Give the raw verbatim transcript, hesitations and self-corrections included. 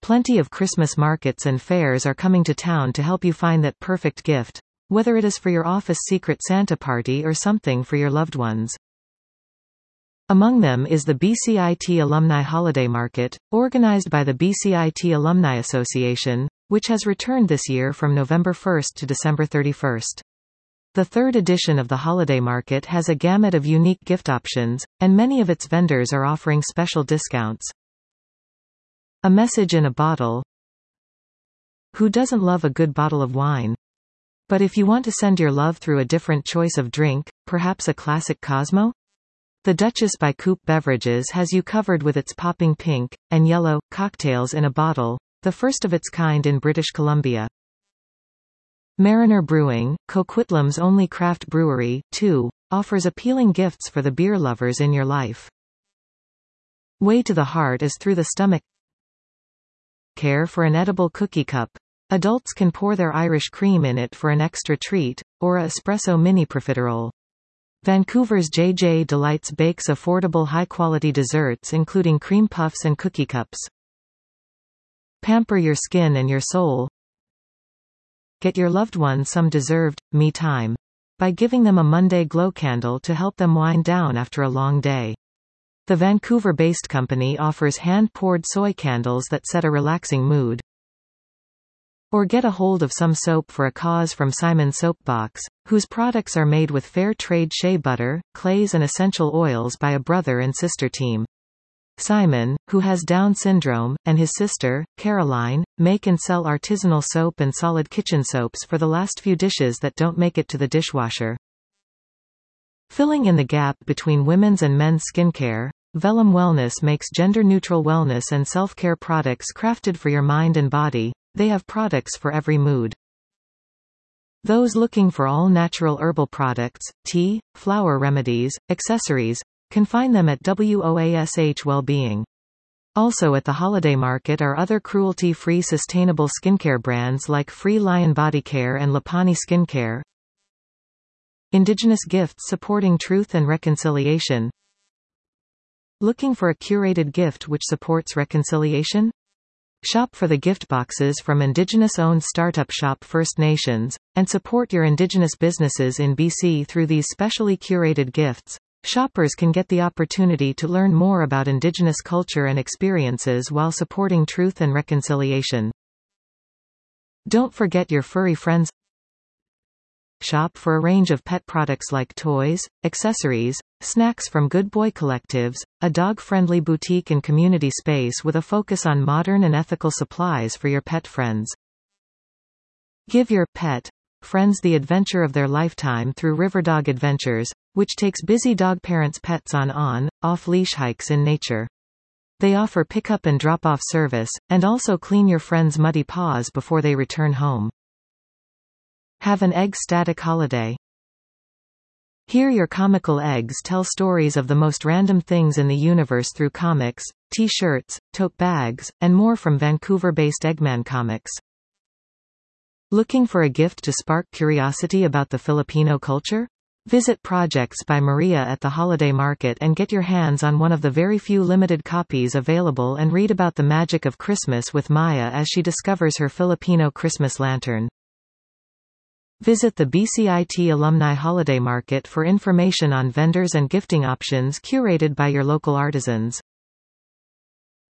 Plenty of Christmas markets and fairs are coming to town to help you find that perfect gift, whether it is for your office Secret Santa party or something for your loved ones. Among them is the B C I T Alumni Holiday Market, organized by the B C I T Alumni Association, which has returned this year from November first to December thirty-first. The third edition of the holiday market has a gamut of unique gift options, and many of its vendors are offering special discounts. A message in a bottle. Who doesn't love a good bottle of wine? But if you want to send your love through a different choice of drink, perhaps a classic Cosmo? The Duchess by Coupe Beverages has you covered with its popping pink and yellow cocktails in a bottle, the first of its kind in British Columbia. Mariner Brewing, Coquitlam's only craft brewery, too, offers appealing gifts for the beer lovers in your life. Way to the heart is through the stomach. Care for an edible cookie cup. Adults can pour their Irish cream in it for an extra treat, or a espresso mini profiterole. Vancouver's J J Delights bakes affordable high-quality desserts including cream puffs and cookie cups. Pamper your skin and your soul. Get your loved ones some deserved me time by giving them a Monday glow candle to help them wind down after a long day. The Vancouver-based company offers hand-poured soy candles that set a relaxing mood. Or get a hold of some soap for a cause from Simon Soapbox, whose products are made with fair trade shea butter, clays and essential oils by a brother and sister team. Simon, who has Down syndrome, and his sister, Caroline, make and sell artisanal soap and solid kitchen soaps for the last few dishes that don't make it to the dishwasher. Filling in the gap between women's and men's skincare, Vellum Wellness makes gender-neutral wellness and self-care products crafted for your mind and body. They have products for every mood. Those looking for all-natural herbal products, tea, flower remedies, accessories, can find them at WOASH Wellbeing. Also at the holiday market are other cruelty-free sustainable skincare brands like Free Lion Body Care and Lapani Skincare. Indigenous gifts supporting truth and reconciliation. Looking for a curated gift which supports reconciliation? Shop for the gift boxes from Indigenous-owned startup Shop First Nations, and support your Indigenous businesses in B C through these specially curated gifts. Shoppers can get the opportunity to learn more about Indigenous culture and experiences while supporting truth and reconciliation. Don't forget your furry friends. Shop for a range of pet products like toys, accessories, snacks from Good Boy Collectives, a dog-friendly boutique and community space with a focus on modern and ethical supplies for your pet friends. Give your pet friends the adventure of their lifetime through Riverdog Adventures, which takes busy dog parents' pets on on, off-leash hikes in nature. They offer pickup and drop-off service, and also clean your friends' muddy paws before they return home. Have an egg-static holiday. Here your comical eggs tell stories of the most random things in the universe through comics, t-shirts, tote bags, and more from Vancouver-based Eggman Comics. Looking for a gift to spark curiosity about the Filipino culture? Visit Projects by Maria at the holiday market and get your hands on one of the very few limited copies available and read about the magic of Christmas with Maya as she discovers her Filipino Christmas lantern. Visit the B C I T Alumni Holiday Market for information on vendors and gifting options curated by your local artisans.